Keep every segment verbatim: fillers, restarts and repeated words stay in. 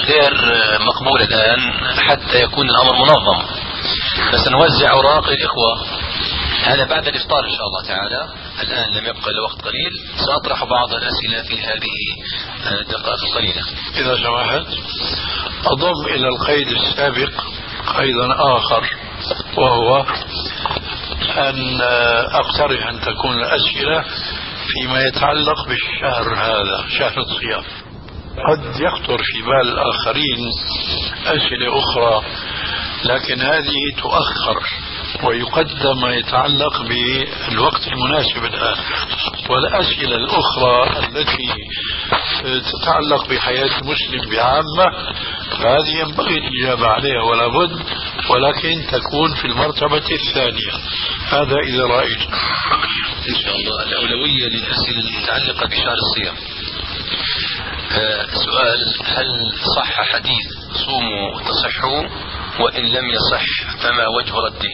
غير مقبول الآن حتى يكون الأمر منظم. فسنوزع أوراق للإخوة هذا بعد الإفطار إن شاء الله تعالى. الآن لم يبقى إلا وقت قليل، سأطرح بعض الأسئلة في هذه الدقائق القليلة. إذا سمحت أضم إلى القيد السابق قيدا آخر، وهو أن أقترح أن تكون الأسئلة فيما يتعلق بالشهر هذا، شهر الصيام. قد يخطر في بال الآخرين أسئلة أخرى، لكن هذه تؤخر ويقدم ما يتعلق بالوقت المناسب الآن. والأسئلة الأخرى التي تتعلق بحياة المسلم بعامة فهذه ينبغي الإجابة عليها ولا بد، ولكن تكون في المرتبة الثانية. هذا إذا رأيت إن شاء الله الأولوية للأسئلة المتعلقة بشهر الصيام. آه سؤال: هل صح حديث صوموا تصحوا؟ وإن لم يصح فما وجه رده؟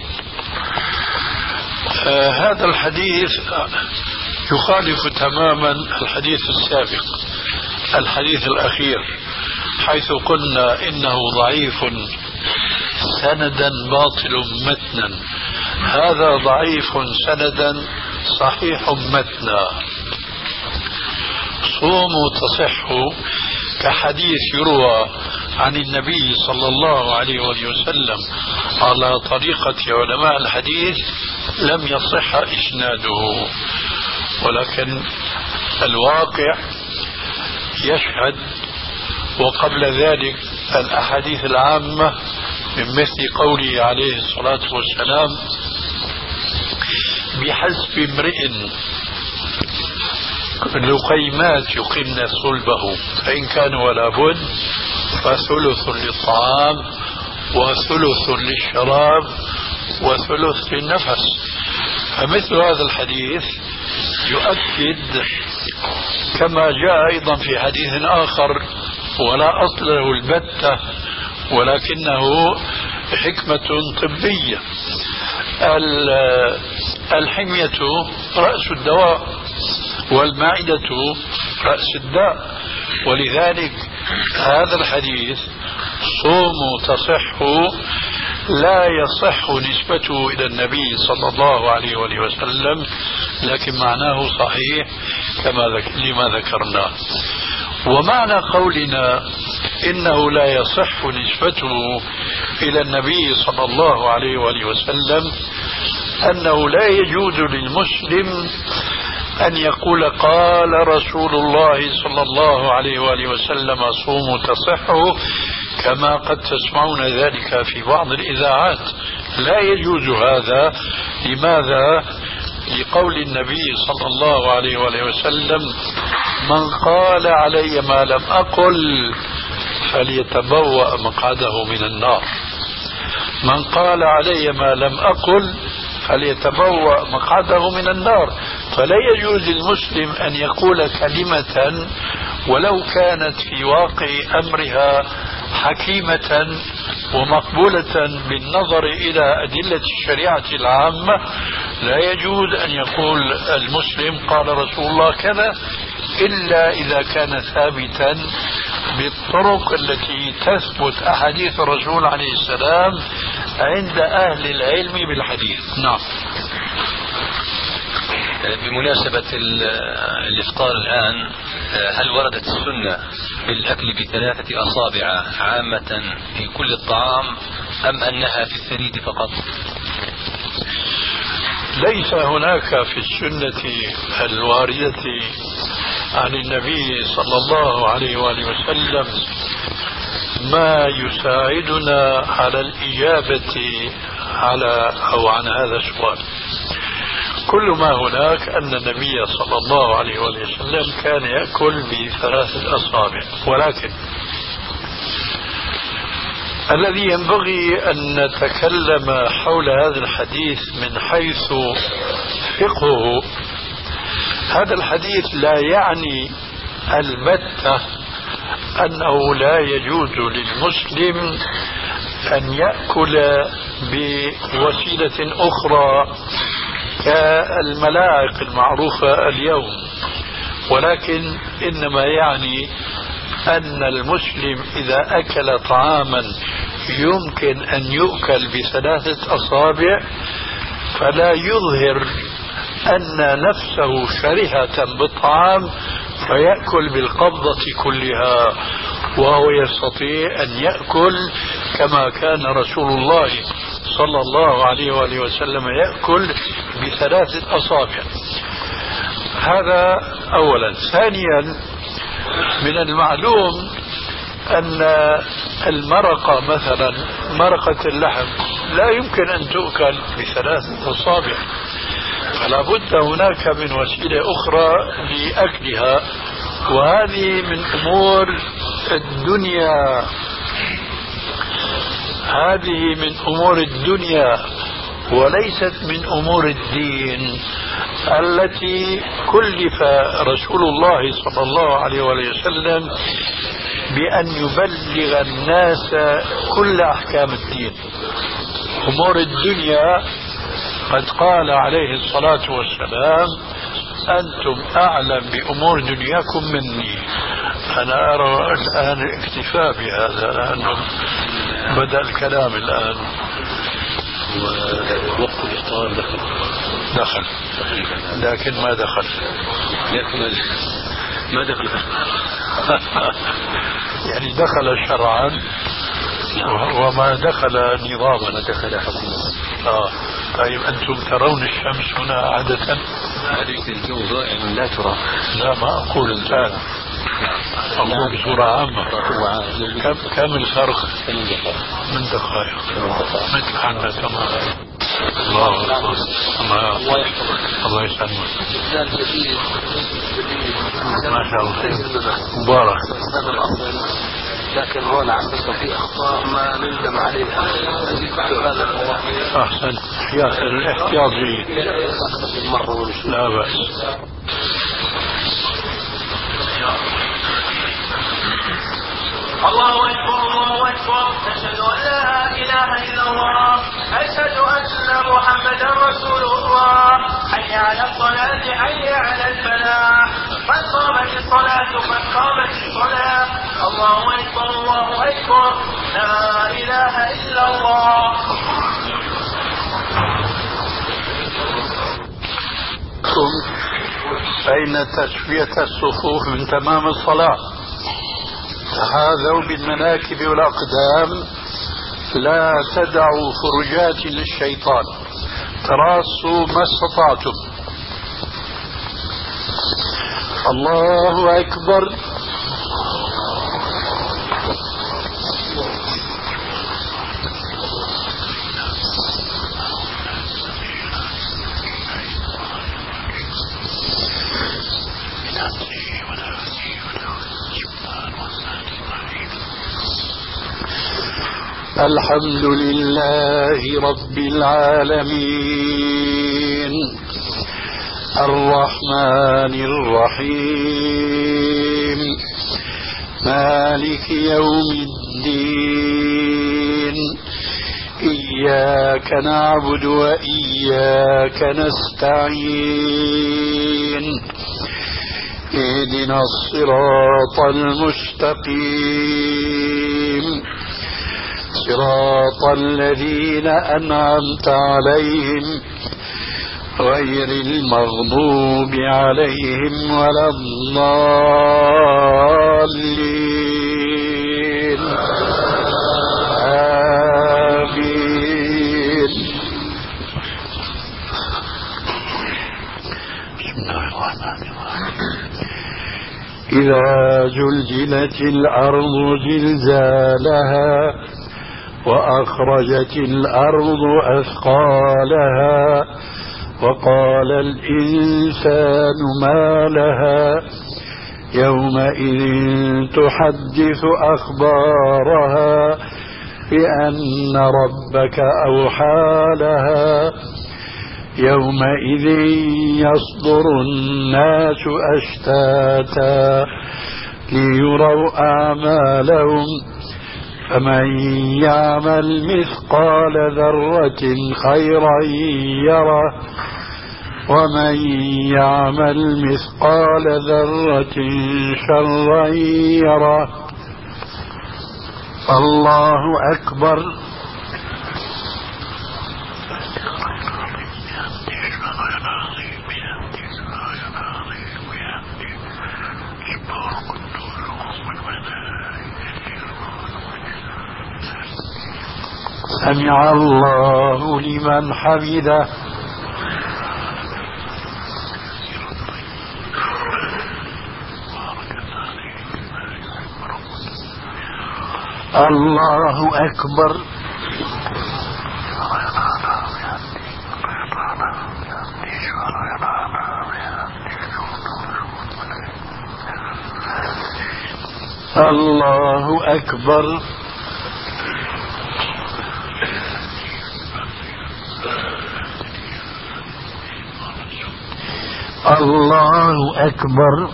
آه هذا الحديث يخالف تماما الحديث السابق، الحديث الأخير، حيث قلنا إنه ضعيف سندا باطل متنا. هذا ضعيف سندا صحيح متنا. صوموا تصحوا كحديث يروى عن النبي صلى الله عليه وسلم على طريقة علماء الحديث لم يصح إسناده، ولكن الواقع يشهد. وقبل ذلك الأحاديث العامة من مثل قوله عليه الصلاة والسلام: بحسب امرئ لقيمات يقمن صلبه فإن كان ولا بد فثلث للطعام وثلث للشراب وثلث للنفس. فمثل هذا الحديث يؤكد كما جاء أيضا في حديث آخر ولا أصل له البتة ولكنه حكمة طبية: الحمية رأس الدواء والمعدة رأس الداء. ولذلك هذا الحديث صوموا تصحوا لا يصح نسبته إلى النبي صلى الله عليه وسلم، لكن معناه صحيح كما لما ذكرنا. ومعنى قولنا إنه لا يصح نسبته إلى النبي صلى الله عليه وسلم أنه لا يجوز للمسلم أن يقول قال رسول الله صلى الله عليه وآله وسلم صوموا تصحوا، كما قد تسمعون ذلك في بعض الإذاعات. لا يجوز هذا. لماذا؟ لقول النبي صلى الله عليه وآله وسلم: من قال علي ما لم أقل فليتبوأ مقعده من النار. من قال علي ما لم أقل فليتبوأ مقعده من النار. فلا يجوز للمسلم أن يقول كلمة ولو كانت في واقع أمرها حكيمة ومقبولة بالنظر إلى أدلة الشريعة العامة، لا يجوز أن يقول المسلم قال رسول الله كذا إلا إذا كان ثابتا بالطرق التي تثبت أحاديث الرسول عليه السلام عند أهل العلم بالحديث. نعم. بمناسبة الإفطار الآن، هل وردت السنة بالأكل بثلاثة أصابع عامة في كل الطعام أم أنها في الثريد فقط؟ ليس هناك في السنة الواردة عن النبي صلى الله عليه وآله وسلم ما يساعدنا على الإجابة على أو عن هذا السؤال. كل ما هناك أن النبي صلى الله عليه وسلم كان يأكل بثلاثة أصابع، ولكن الذي ينبغي أن نتكلم حول هذا الحديث من حيث فقهه. هذا الحديث لا يعني البتة أنه لا يجوز للمسلم أن يأكل بوسيلة أخرى كالملاعق المعروفة اليوم، ولكن إنما يعني أن المسلم إذا أكل طعاما يمكن أن يؤكل بثلاثة أصابع فلا يظهر أن نفسه شرهة بالطعام فيأكل بالقبضة كلها، وهو يستطيع أن يأكل كما كان رسول الله صلى الله عليه وآله وسلم يأكل بثلاثة أصابع. هذا أولا. ثانيا، من المعلوم أن المرقة مثلا مرقة اللحم لا يمكن أن تؤكل بثلاثة أصابع، فلا بد هناك من وسيلة أخرى لأكلها، وهذه من أمور الدنيا هذه من أمور الدنيا وليست من أمور الدين التي كلف رسول الله صلى الله عليه وسلم بأن يبلغ الناس كل أحكام الدين. أمور الدنيا قد قال عليه الصلاة والسلام: أنتم أعلم بأمور دنياكم مني. أنا أرى الآن الاكتفاء بهذا لأنه بدأ الكلام الآن. ووقت الإفطار دخل دخل لكن ما دخل ما دخل يعني دخل شرعا وما دخل نظاما، ما دخل حكومة. آه. طيب أنتم ترون الشمس هنا عادة؟ هذه الجو ضائع لا ترى. لا ما أقول الآن، أقول بصورة عامة. كم كم الفرق؟ من دقائق مثل عنا تماما. الله أكبر. الله الله يسلمك. ما شاء الله مبارك. لكن هون عم في أخطاء ما نندم عليها. أحسن. احتياط الاحتياط جيد. لا بأس. الله أكبر الله أكبر، أشهد أن لا إله إلا الله، أشهد أن محمدا رسول الله، حي على الصلاة حي على الفلاح، قد قامت الصلاة قد قامت الصلاة. الله أكبر الله أكبر، لا إله إلا الله. فإن تسوية الصفوف من تمام الصلاة. تحاذوا بالمناكب والأقدام، لا تدعوا فرجات للشيطان، تراصوا ما استطعتم. الله أكبر. الحمد لله رب العالمين، الرحمن الرحيم، مالك يوم الدين، إياك نعبد وإياك نستعين، اهدنا الصراط المستقيم، صراط الذين أنعمت عليهم غير المغضوب عليهم ولا الضالين. آمين. بسم الله الرحمن الرحيم. إذا زلزلت الأرض زلزالها وأخرجت الأرض أثقالها وقال الإنسان ما لها يومئذ تحدث أخبارها بأن ربك أوحى لها يومئذ يصدر الناس أشتاتا ليروا أعمالهم فمن يعمل مثقال ذرة خيرا يره ومن يعمل مثقال ذرة شرا يره. الله أكبر. سمع الله لمن حمده. الله أكبر. الله أكبر. الله أكبر.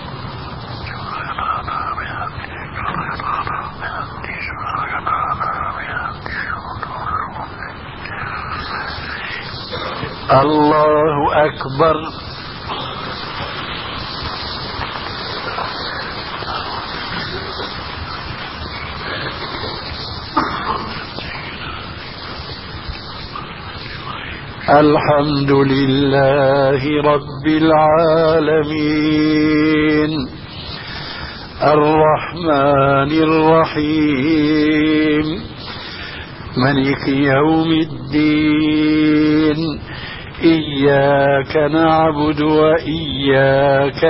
الله أكبر. الحمد لله رب العالمين الرحمن الرحيم ملك يوم الدين إياك نعبد وإياك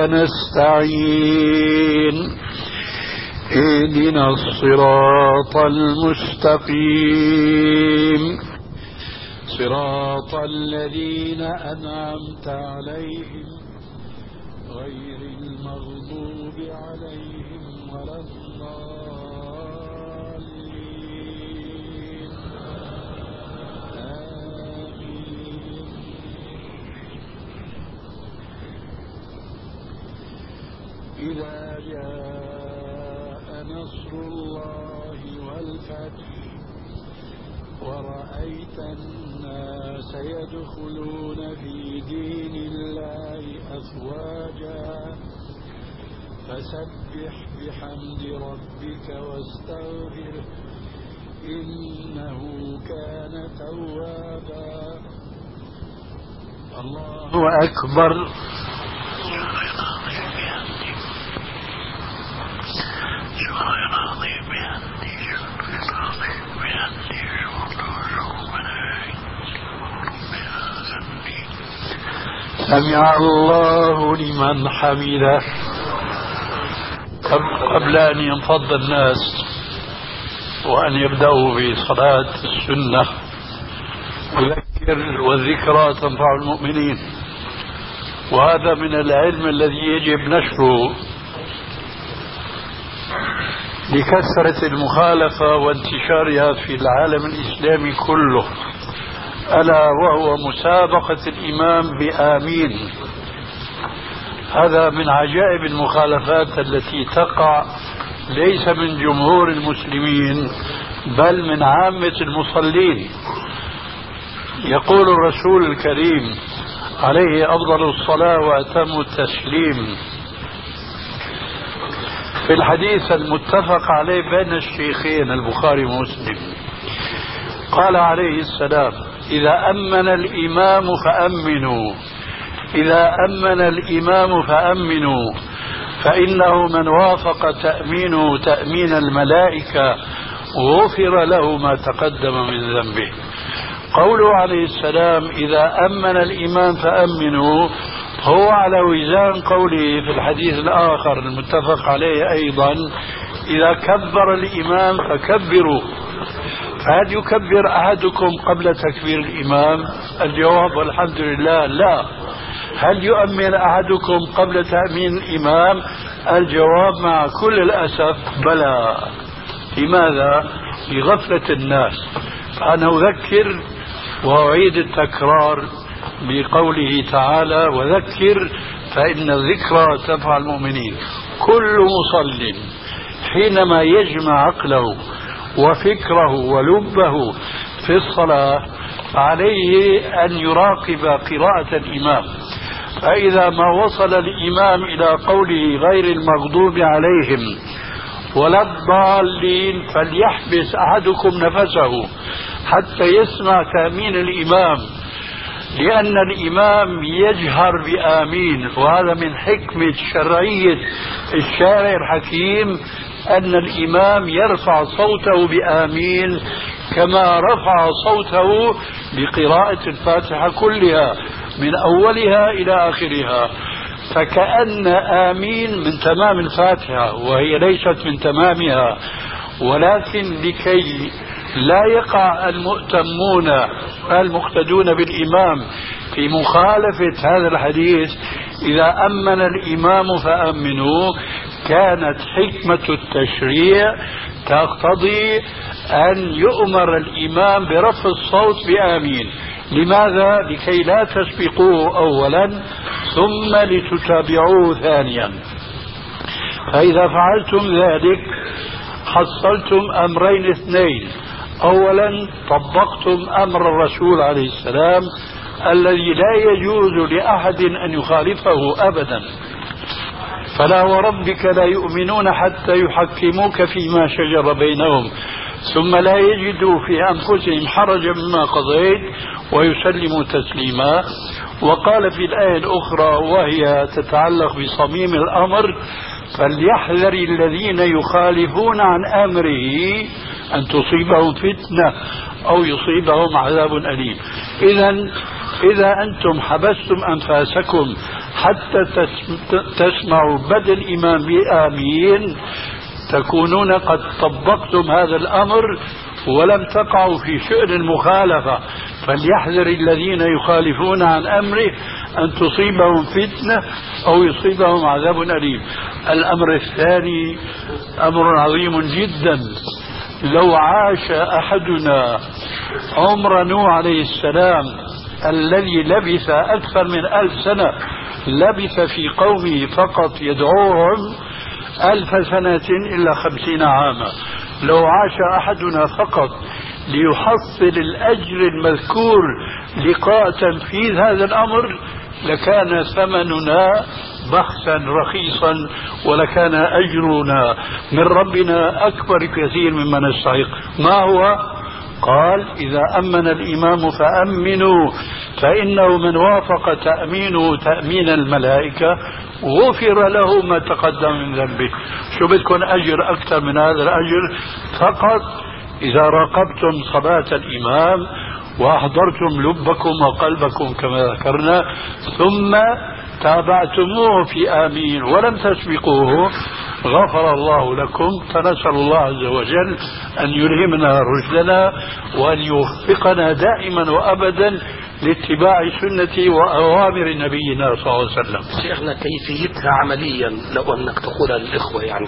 نستعين اهدنا الصراط المستقيم صراط الذين أنعمت عليهم غير المغضوب عليهم ولا الضالين آمين. إذا جاء نصر الله والفتح ورأيت الناس يدخلون في دين الله أفواجا فسبح بحمد ربك واستغفره إنه كان توابا. الله أكبر. سمع الله لمن حمده. قبل أن ينفض الناس وأن يبدأوا بصلاة السنة أذكر والذكرى تنفع المؤمنين، وهذا من العلم الذي يجب نشره لكثرة المخالفة وانتشارها في العالم الإسلامي كله، ألا وهو مسابقة الإمام بآمين. هذا من عجائب المخالفات التي تقع ليس من جمهور المسلمين بل من عامة المصلين. يقول الرسول الكريم عليه أفضل الصلاة وأتم التسليم في الحديث المتفق عليه بين الشيخين البخاري ومسلم، قال عليه السلام: إذا أمن الإمام فأمنوا، إذا أمن الإمام فأمنوا، فإنه من وافق تأمينه تأمين الملائكة غفر له ما تقدم من ذنبه. قوله عليه السلام إذا أمن الإمام فأمنوا هو على وزان قوله في الحديث الآخر المتفق عليه أيضا: إذا كبر الإمام فكبروا. فهل يكبر أحدكم قبل تكبير الإمام؟ الجواب والحمد لله لا. هل يؤمن أحدكم قبل تأمين الإمام؟ الجواب مع كل الأسف بلى. لماذا؟ لغفلة الناس. فأنا أذكر وأعيد التكرار بقوله تعالى: وذكر فإن الذكرى تنفع المؤمنين. كل مصل حينما يجمع عقله وفكره ولبه في الصلاة عليه أن يراقب قراءة الإمام. فإذا ما وصل الإمام إلى قوله غير المغضوب عليهم ولا الضالين فليحبس أحدكم نفسه حتى يسمع تأمين الإمام، لأن الإمام يجهر بآمين، وهذا من حكمة شرعية الشارع الحكيم أن الإمام يرفع صوته بآمين كما رفع صوته بقراءة الفاتحة كلها من أولها إلى آخرها، فكأن آمين من تمام الفاتحة وهي ليست من تمامها. ولكن لكي لا يقع المؤتمون المقتدون بالإمام في مخالفة هذا الحديث إذا أمن الإمام فأمنوا، كانت حكمة التشريع تقتضي أن يؤمر الإمام برفع الصوت بآمين. لماذا؟ لكي لا تسبقوه أولا ثم لتتابعوه ثانيا. فإذا فعلتم ذلك حصلتم أمرين اثنين: أولا طبقتم أمر الرسول عليه السلام الذي لا يجوز لأحد أن يخالفه أبدا، فلا وربك لا يؤمنون حتى يحكموك فيما شجر بينهم ثم لا يجدوا في أنفسهم حرجا مما قضيت ويسلموا تسليما. وقال في الآية الأخرى وهي تتعلق بصميم الأمر: فليحذر الذين يخالفون عن أمره أن تصيبهم فتنة أو يصيبهم عذاب أليم. إذن إذا أنتم حبستم أنفاسكم حتى تسمعوا بدء الإمام بآمين تكونون قد طبقتم هذا الأمر ولم تقعوا في شأن المخالفة. فليحذر الذين يخالفون عن أمره أن تصيبهم فتنة أو يصيبهم عذاب أليم. الأمر الثاني أمر عظيم جدا. لو عاش أحدنا عمر نوح عليه السلام الذي لبث أكثر من ألف سنة، لبث في قومه فقط يدعوهم ألف سنة إلا خمسين عاما، لو عاش أحدنا فقط ليحصل الأجر المذكور لقاء تنفيذ هذا الأمر لكان ثمننا بخسا رخيصا ولكان أجرنا من ربنا أكبر كثير مما نستحق. ما هو؟ قال: إذا أمن الإمام فأمنوا فإنه من وافق تأمينه تأمين الملائكة غفر له ما تقدم من ذنبه. شو بدكم أجر أكثر من هذا الأجر؟ فقط إذا راقبتم صلاة الإمام وأحضرتم لبكم وقلبكم كما ذكرنا ثم تابعتموه في آمين ولم تسبقوه غفر الله لكم. فنسأل الله عز وجل أن يلهمنا رشدنا وأن يوفقنا دائما وأبدا لاتباع سنة وأوامر نبينا صلى الله عليه وسلم. شيخنا كيفيتها عمليا لو أنك تقولها للإخوة يعني؟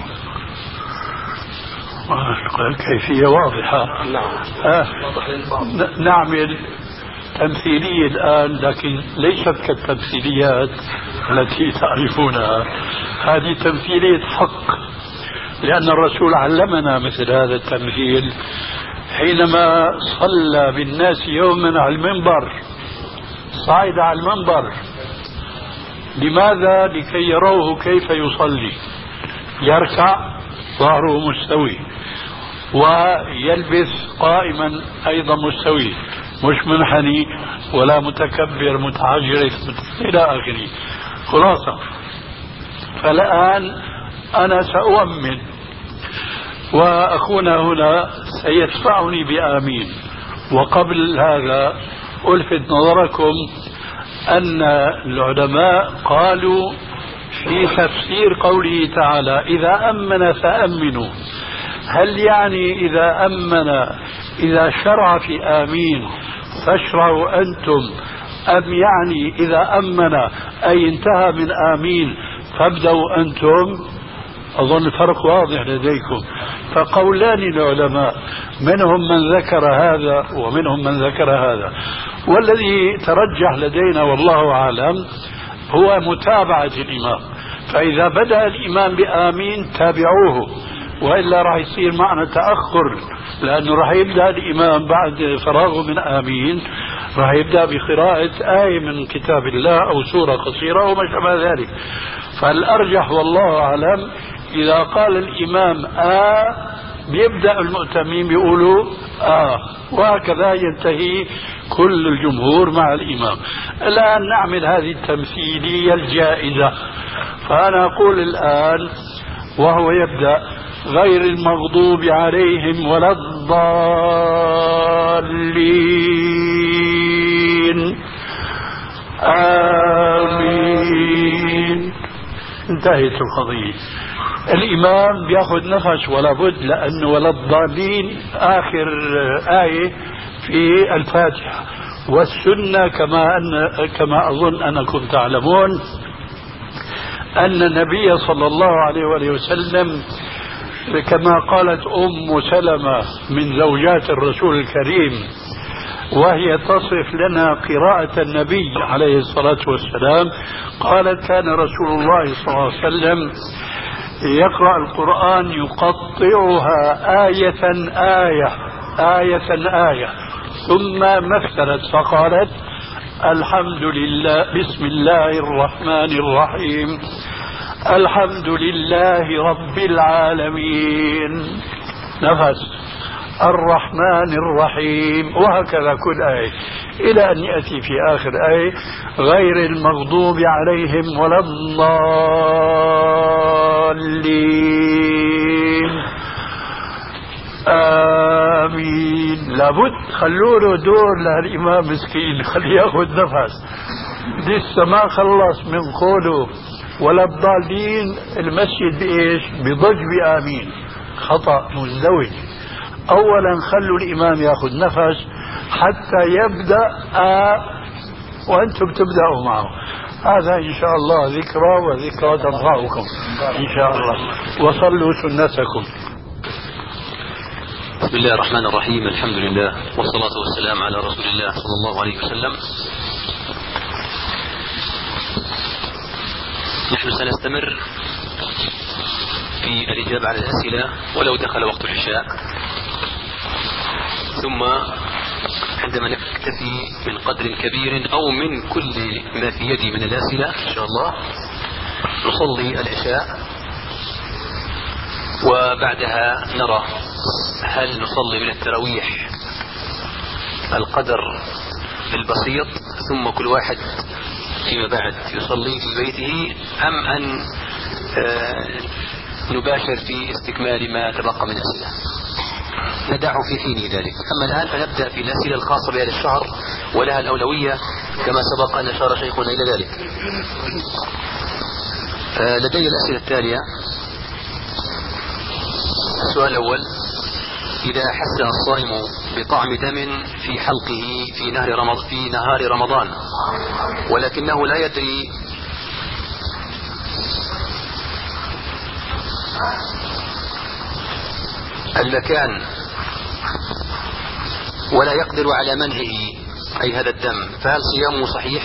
كيفية واضحة. نعم. آه. نعمل تمثيلية الآن لكن ليست كالتمثيليات التي تعرفونها، هذه تمثيلية حق، لأن الرسول علمنا مثل هذا التمثيل حينما صلى بالناس يوما على المنبر، صعد على المنبر. لماذا؟ لكي يروه كيف يصلي، يركع ظهره مستوي ويلبس قائما أيضا مستوي، مش منحني ولا متكبر متعجرف إلى آخره. خلاصة، فالآن أنا سأؤمن وأخونا هنا سيدفعني بآمين. وقبل هذا ألفت نظركم أن العلماء قالوا في تفسير قوله تعالى: إذا أمن فأمنوا، هل يعني إذا أمن إذا شرع في آمين فاشرعوا أنتم، أم يعني إذا أمن أي انتهى من آمين فابدأوا أنتم؟ أظن الفرق واضح لديكم. فقولان العلماء، منهم من ذكر هذا ومنهم من ذكر هذا، والذي ترجح لدينا والله أعلم هو متابعة الإمام. فإذا بدأ الإمام بآمين تابعوه، وإلا راح يصير معنا تأخر، لأنه راح يبدأ الإمام بعد فراغه من آمين راح يبدأ بقراءة آية من كتاب الله أو سورة قصيرة وما شابه ذلك. فالأرجح والله أعلم إذا قال الإمام آه بيبدأ المؤتمين بيقولوا آه، وهكذا ينتهي كل الجمهور مع الإمام. الآن نعمل هذه التمثيلية الجائزة. فأنا أقول الآن وهو يبدأ: غير المغضوب عليهم ولا الضالين آمين. انتهت القضية. الإمام بياخذ نفس ولا بد، لأنه ولا الضالين آخر آية في الفاتحة. والسنة كما أن كما أظن أنكم تعلمون أن النبي صلى الله عليه وآله وسلم كما قالت أم سلمة من زوجات الرسول الكريم وهي تصف لنا قراءة النبي عليه الصلاة والسلام، قالت: كان رسول الله صلى الله عليه وسلم يقرأ القرآن يقطعها آية آية آية آية ثم مثلت فقالت: الحمد لله، بسم الله الرحمن الرحيم، الحمد لله رب العالمين، نفس، الرحمن الرحيم، وهكذا كل آية إلى أن يأتي في آخر آية: غير المغضوب عليهم ولا الضالين آمين. لابد خلوا له دور للإمام مسكين، خليه يأخذ نفس، لسه ما خلص من قوله ولا الضالين. المسجد بإيش؟ بضج بآمين، خطأ مزدوج. أولا خلوا الإمام يأخذ نفس حتى يبدأ آه وأنتم تبدأوا معه. هذا إن شاء الله ذكرى، وذكرى تنفعكم إن شاء الله. وصلوا سنتكم. بسم الله الرحمن الرحيم، الحمد لله والصلاة والسلام على رسول الله صلى الله عليه وسلم. نحن سنستمر في الإجابة على الأسئلة ولو دخل وقت العشاء، ثم عندما نكتفي من قدر كبير أو من كل ما في يدي من الأسئلة إن شاء الله نصلي العشاء، وبعدها نرى هل نصلي من التراويح القدر البسيط ثم كل واحد فيما بعد يصلي في بيته، أم أن نباشر في استكمال ما تبقى من أسئلة. ندعه في حين ذلك. أما الآن فنبدأ في الأسئلة الخاصة بهذا الشهر ولها الأولوية كما سبق أن أشار شيخنا إلى ذلك. لدي الأسئلة التالية. السؤال الأول: إذا حس الصائم بطعم دم في حلقه في نهار رمضان, في نهار رمضان ولكنه لا يدري المكان ولا يقدر على منعه أي هذا الدم، فهل صيامه صحيح؟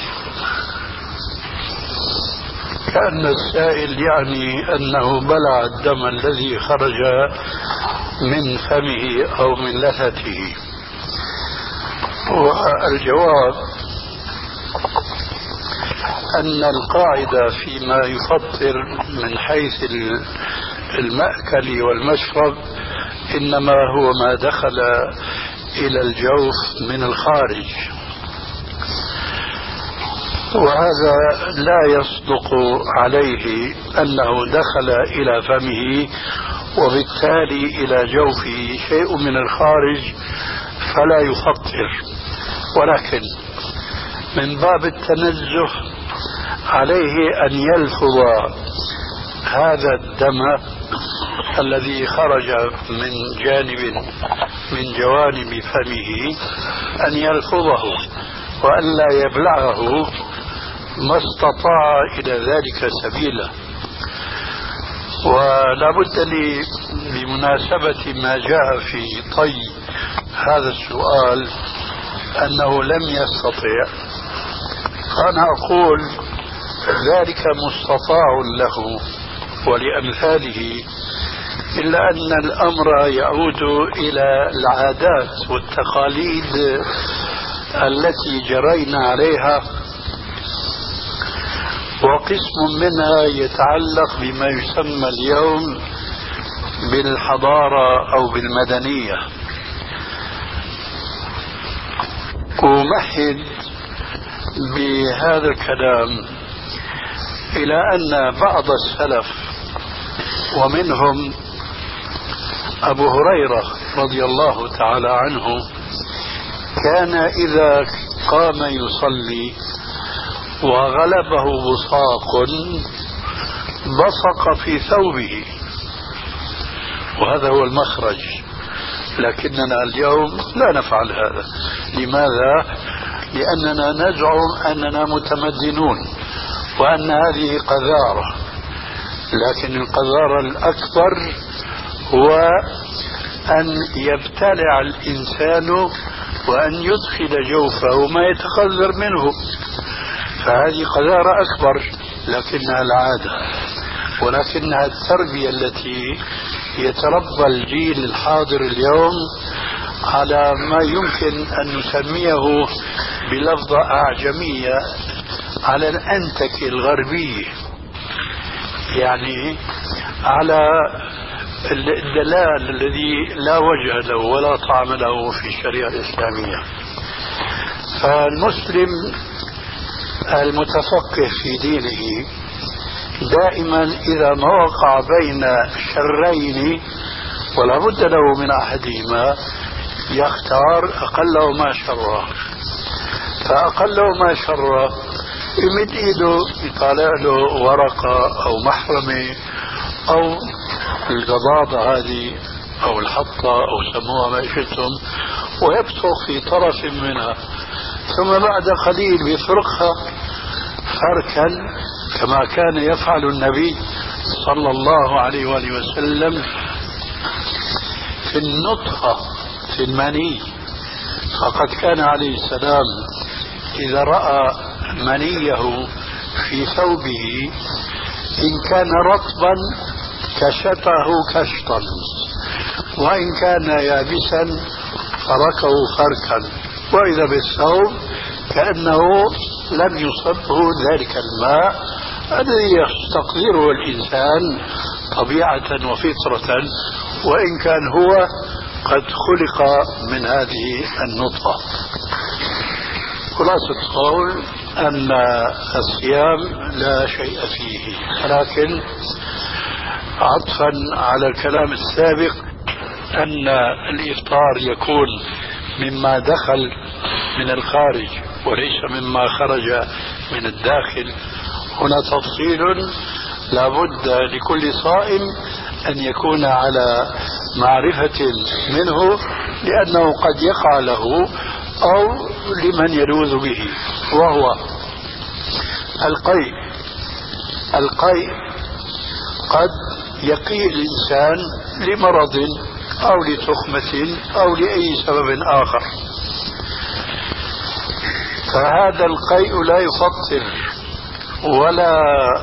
كأن السائل يعني أنه بلع الدم الذي خرج من فمه أو من لثته. والجواب أن القاعدة فيما يفطر من حيث المأكل والمشرب إنما هو ما دخل إلى الجوف من الخارج، وهذا لا يصدق عليه أنه دخل إلى فمه وبالتالي إلى جوفه شيء من الخارج فلا يفطر. ولكن من باب التنزه عليه أن يلفظ هذا الدم الذي خرج من جانب من جوانب فمه، أن يلفظه وأن لا يبلعه ما استطاع إلى ذلك سبيلا. ولا بد لي بمناسبة ما جاء في طي هذا السؤال أنه لم يستطع، فأنا أقول ذلك مستطاع له ولأمثاله، إلا أن الأمر يعود إلى العادات والتقاليد التي جرينا عليها، وقسم منها يتعلق بما يسمى اليوم بالحضارة أو بالمدنية. أمهد بهذا الكلام إلى أن بعض السلف ومنهم أبو هريرة رضي الله تعالى عنه كان إذا قام يصلي وغلبه بصاق بصق في ثوبه، وهذا هو المخرج. لكننا اليوم لا نفعل هذا. لماذا؟ لأننا نزعم أننا متمدنون وأن هذه قذارة، لكن القذارة الأكبر هو أن يبتلع الإنسان وأن يدخل جوفه ما يتقذر منه، فهذه قذارة أكبر، لكنها العادة ولكنها التربية التي يتربى الجيل الحاضر اليوم على ما يمكن أن نسميه بلفظة أعجمية على الأنتك الغربي، يعني على الدلال الذي لا وجه له ولا طعم له في الشريعة الإسلامية. فالمسلم المتفقه في دينه دائما إذا ما وقع بين شرين ولا بد له من أحدهما يختار أقله ما شره، فأقله ما شره يمد إيده يطالع له ورقة أو محرمة أو القضاضة هذه أو الحطة أو سموها ما شئتم، ويبصق في طرف منها، ثم بعد قليل بيفرقها فركا كما كان يفعل النبي صلى الله عليه وآله وسلم في النطفة في المني. فقد كان عليه السلام إذا رأى منيه في ثوبه إن كان رطبا كشطه كشطا، وإن كان يابسا فركه فركا، وإذا بالثوب كأنه لم يصبه ذلك الماء الذي يستقدره الإنسان طبيعة وفطرة، وإن كان هو قد خلق من هذه النطفة. خلاصة القول أن الصيام لا شيء فيه، ولكن عطفا على الكلام السابق أن الإفطار يكون مما دخل من الخارج وليس مما خرج من الداخل، هنا تفصيل لابد لكل صائم أن يكون على معرفة منه، لأنه قد يقع له أو لمن يلوذ به، وهو القيء. القيء قد يقي الإنسان لمرض أو لتخمة أو لأي سبب آخر، فهذا القيء لا يفطر ولا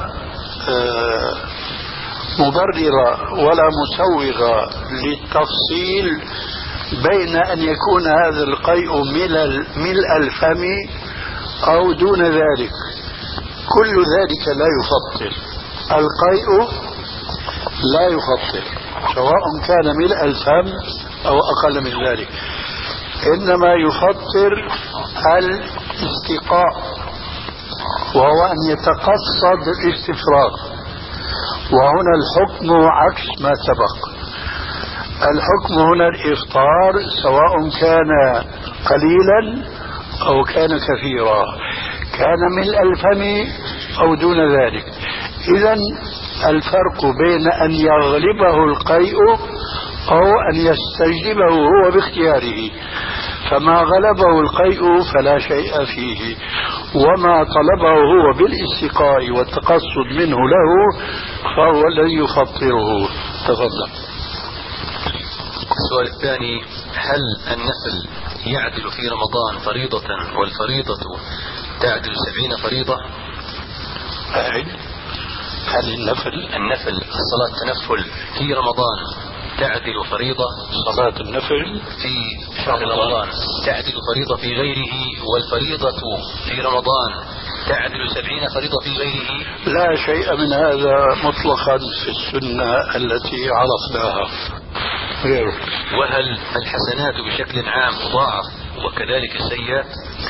مبرر ولا مسوغ للتفصيل بين أن يكون هذا القيء ملء الفم أو دون ذلك، كل ذلك لا يفطر. القيء لا يفطر سواء كان ملء الفم أو أقل من ذلك، إنما يفطر الاستقاء، وهو أن يتقصد الاستفراغ. وهنا الحكم عكس ما سبق، الحكم هنا الإفطار سواء كان قليلا أو كان كثيرا، كان ملء الفم أو دون ذلك. إذن الفرق بين أن يغلبه القيء أو أن يستجلبه هو باختياره، فما غلبه القيء فلا شيء فيه، وما طلبه هو بالاستقاء والتقصد منه له فهو الذي يفطره. تفضل. السؤال الثاني: هل النفل يعدل في رمضان فريضة والفريضة تعدل سبعين فريضة؟ هل النفل النفل الصلاة تنفل في رمضان تعدل فريضة صلاة النفل في شهر رمضان تعدل فريضة في غيره، والفريضة في رمضان تعدل سبعين فريضة في غيره؟ لا شيء من هذا مطلقا في السنة التي عرفناها غيره. وهل الحسنات بشكل عام تضاعف وكذلك السيئات؟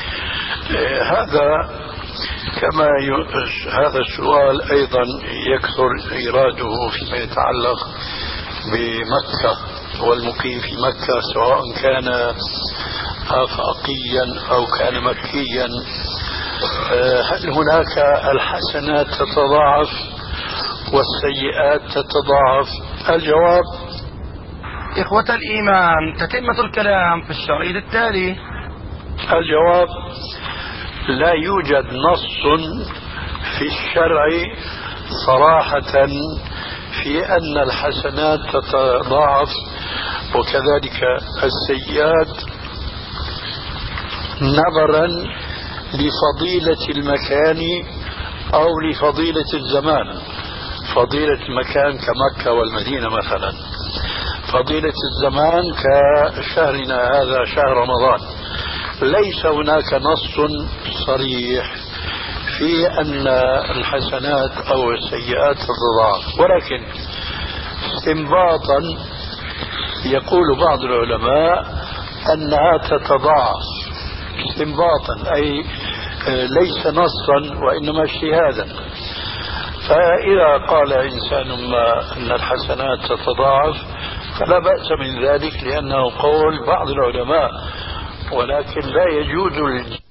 هذا كما ي... هذا السؤال أيضا يكثر إيراده فيما يتعلق بمكة والمقيم في مكة، سواء كان آفاقيا أو كان مكيا. هل هناك الحسنات تتضاعف والسيئات تتضاعف؟ الجواب: إخوة الإيمان، تتمة الكلام في الشريط التالي. الجواب: لا يوجد نص في الشرع صراحة في أن الحسنات تتضاعف وكذلك السيئات، نظرا لفضيلة المكان أو لفضيلة الزمان. فضيلة المكان كمكة والمدينة مثلا، فضيلة الزمان كشهرنا هذا شهر رمضان. ليس هناك نص صريح في أن الحسنات أو السيئات تتضاعف، ولكن استنباطا يقول بعض العلماء أنها تتضاعف استنباطا، أي ليس نصا وإنما اجتهادا. فإذا قال إنسان ما أن الحسنات تتضاعف فلا بأس من ذلك، لأنه قول بعض العلماء، ولكن لا يجوز